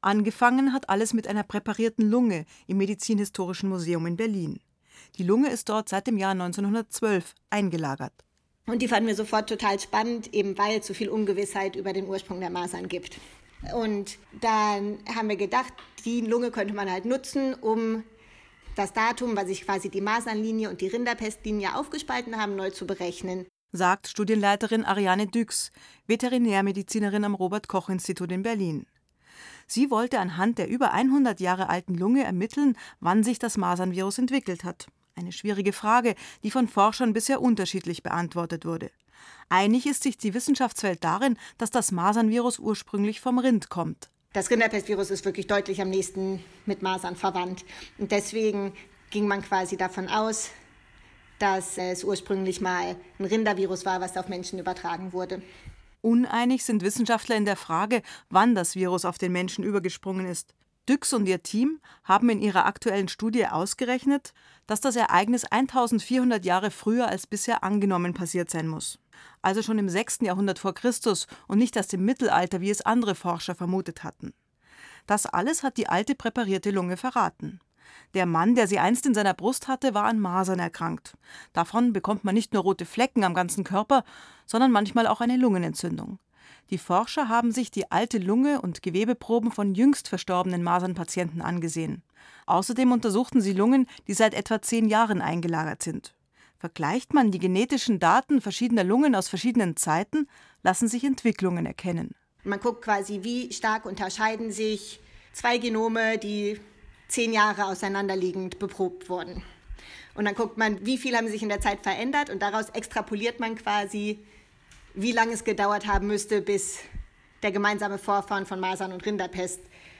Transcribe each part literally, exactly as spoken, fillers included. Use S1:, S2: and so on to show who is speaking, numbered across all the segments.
S1: Angefangen hat alles mit einer präparierten Lunge im Medizinhistorischen Museum in Berlin. Die Lunge ist dort seit dem Jahr neunzehnhundertzwölf eingelagert.
S2: Und die fanden wir sofort total spannend, eben weil es so viel Ungewissheit über den Ursprung der Masern gibt. Und dann haben wir gedacht, die Lunge könnte man halt nutzen, um das Datum, weil sich quasi die Masernlinie und die Rinderpestlinie aufgespalten haben, neu zu berechnen.
S1: Sagt Studienleiterin Ariane Düx, Veterinärmedizinerin am Robert-Koch-Institut in Berlin. Sie wollte anhand der über hundert Jahre alten Lunge ermitteln, wann sich das Masernvirus entwickelt hat. Eine schwierige Frage, die von Forschern bisher unterschiedlich beantwortet wurde. Einig ist sich die Wissenschaftswelt darin, dass das Masernvirus ursprünglich vom Rind kommt.
S2: Das Rinderpestvirus ist wirklich deutlich am nächsten mit Masern verwandt. Und deswegen ging man quasi davon aus, dass es ursprünglich mal ein Rindervirus war, was auf Menschen übertragen wurde.
S1: Uneinig sind Wissenschaftler in der Frage, wann das Virus auf den Menschen übergesprungen ist. Düx und ihr Team haben in ihrer aktuellen Studie ausgerechnet, dass das Ereignis eintausendvierhundert Jahre früher als bisher angenommen passiert sein muss. Also schon im sechsten Jahrhundert vor Christus und nicht erst im Mittelalter, wie es andere Forscher vermutet hatten. Das alles hat die alte präparierte Lunge verraten. Der Mann, der sie einst in seiner Brust hatte, war an Masern erkrankt. Davon bekommt man nicht nur rote Flecken am ganzen Körper, sondern manchmal auch eine Lungenentzündung. Die Forscher haben sich die alte Lunge und Gewebeproben von jüngst verstorbenen Masernpatienten angesehen. Außerdem untersuchten sie Lungen, die seit etwa zehn Jahren eingelagert sind. Vergleicht man die genetischen Daten verschiedener Lungen aus verschiedenen Zeiten, lassen sich Entwicklungen erkennen.
S2: Man guckt quasi, wie stark unterscheiden sich zwei Genome, die zehn Jahre auseinanderliegend beprobt wurden. Und dann guckt man, wie viel haben sich in der Zeit verändert und daraus extrapoliert man quasi, wie lange es gedauert haben müsste, bis der gemeinsame Vorfahren von Masern und Rinderpest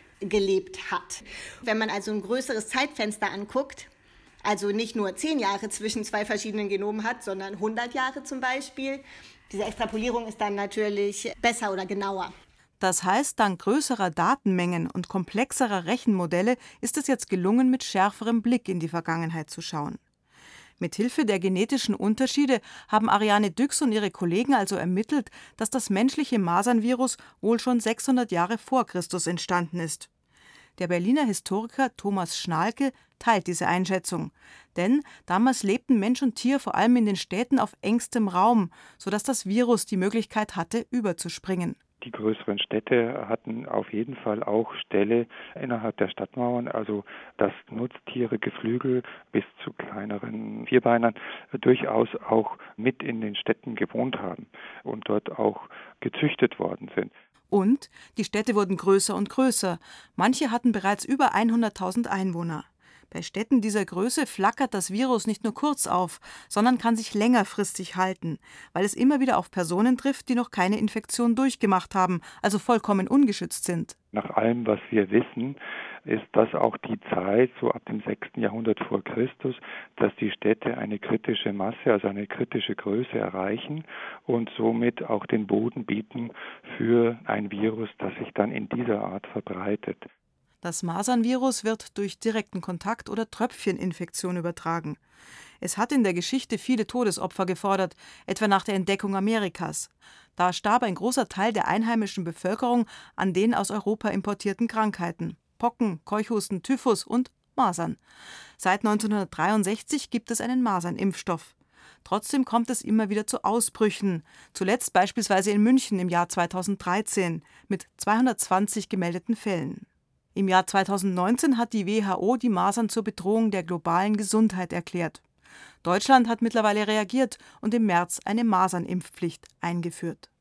S2: gelebt hat. Wenn man also ein größeres Zeitfenster anguckt, also nicht nur zehn Jahre zwischen zwei verschiedenen Genomen hat, sondern hundert Jahre zum Beispiel, diese Extrapolierung ist dann natürlich besser oder genauer.
S1: Das heißt, dank größerer Datenmengen und komplexerer Rechenmodelle ist es jetzt gelungen, mit schärferem Blick in die Vergangenheit zu schauen. Mithilfe der genetischen Unterschiede haben Ariane Düx und ihre Kollegen also ermittelt, dass das menschliche Masernvirus wohl schon sechshundert Jahre vor Christus entstanden ist. Der Berliner Historiker Thomas Schnalke teilt diese Einschätzung. Denn damals lebten Mensch und Tier vor allem in den Städten auf engstem Raum, sodass das Virus die Möglichkeit hatte, überzuspringen.
S3: Die größeren Städte hatten auf jeden Fall auch Ställe innerhalb der Stadtmauern, also dass Nutztiere, Geflügel bis zu kleineren Vierbeinern durchaus auch mit in den Städten gewohnt haben und dort auch gezüchtet worden sind.
S1: Und die Städte wurden größer und größer. Manche hatten bereits über hunderttausend Einwohner. Bei Städten dieser Größe flackert das Virus nicht nur kurz auf, sondern kann sich längerfristig halten, weil es immer wieder auf Personen trifft, die noch keine Infektion durchgemacht haben, also vollkommen ungeschützt sind.
S3: Nach allem, was wir wissen, ist das auch die Zeit, so ab dem sechsten Jahrhundert vor Christus, dass die Städte eine kritische Masse, also eine kritische Größe erreichen und somit auch den Boden bieten für ein Virus, das sich dann in dieser Art verbreitet.
S1: Das Masernvirus wird durch direkten Kontakt oder Tröpfcheninfektion übertragen. Es hat in der Geschichte viele Todesopfer gefordert, etwa nach der Entdeckung Amerikas. Da starb ein großer Teil der einheimischen Bevölkerung an den aus Europa importierten Krankheiten: Pocken, Keuchhusten, Typhus und Masern. Seit neunzehnhundertdreiundsechzig gibt es einen Masernimpfstoff. Trotzdem kommt es immer wieder zu Ausbrüchen, zuletzt beispielsweise in München im Jahr zweitausenddreizehn mit zweihundertzwanzig gemeldeten Fällen. Im Jahr zweitausendneunzehn hat die W H O die Masern zur Bedrohung der globalen Gesundheit erklärt. Deutschland hat mittlerweile reagiert und im März eine Masernimpfpflicht eingeführt.